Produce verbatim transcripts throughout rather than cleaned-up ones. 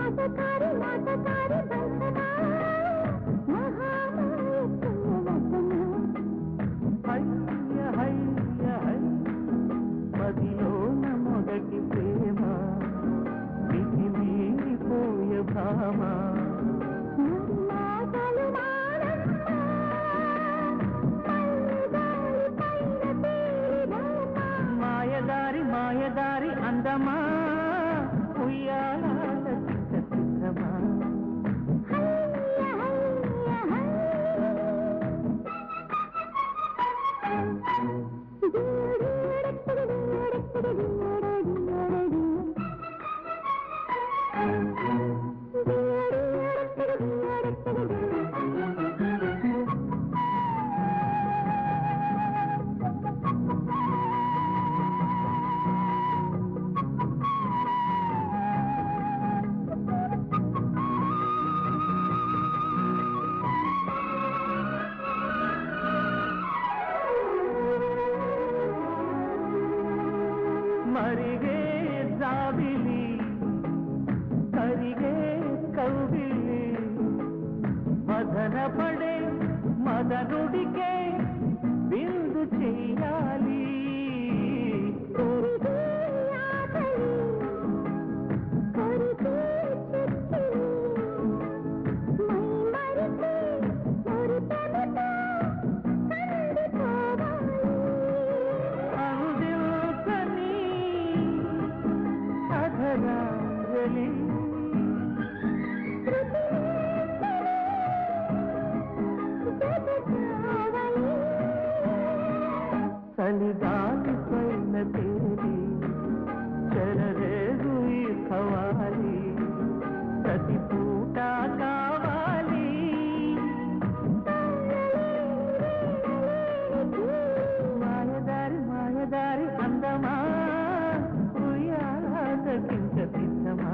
మాటకారి మాటకారి బంధమా Mahamaya చెయ్యవద్దమా హయ్య హయ్య high మదిలోన మొదటి ప్రేమ మితి మీరిపోయే భామ మాటలు మానమ్మా మల్లెదారి పైన తేలినమ్మా మాయదారి మాయదారి అందమా ఉయ్యాలాల చిత్త చిత్రమా హయ్య హయ్య హై మరిగే జాబిలి కరిగే కౌగిలి మదన పడే మదనుడికే బిందు చెయ్యాలి కొరిగే ఆకలి కొరిగే చిక్కిలి మై మరిచి మురిపెముతో కందిపోవాలి అనుదిల్కని అధరాంజలి చలిగాలి పైన తేలి చెలరేగు ఈ ఖవాలి ప్రతి పూట కావాలి మాయదారి మాయదారి అందమా ఉయ్యాల కించ సిద్ధమా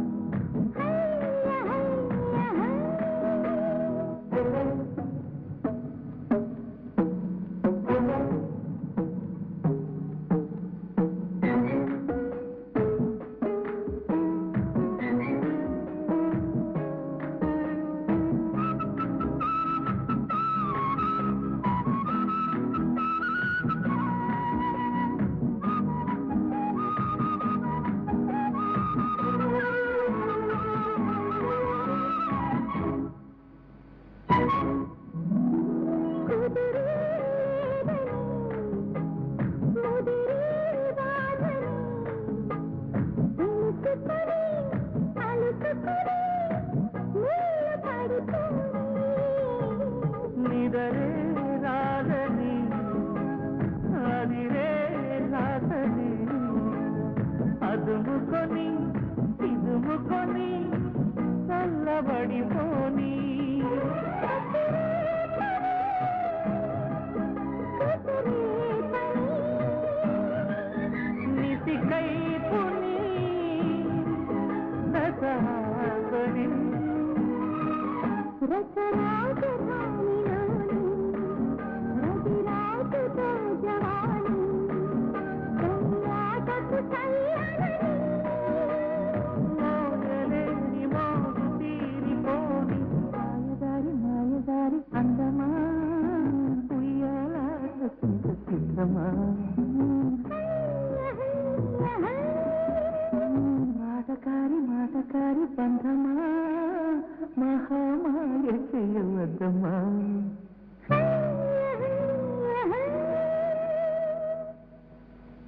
నిదరే రాదని అదిరే రాదని అదుముకొని ఇదుముకొని చల్లబడిపోని నిసికై పుని దసహాగని రసరాజధానిలోని రవిరాజుతో జవాని కన్యాటకు కళ్యాణి మోగలేని మోగు తీరిపోని మాయదారి మాయదారి అందమా ఉయ్యాల చింత సిద్ధమా మాటకారి మాటకారి బంధమా మహామాయ చెయ్యవద్దమా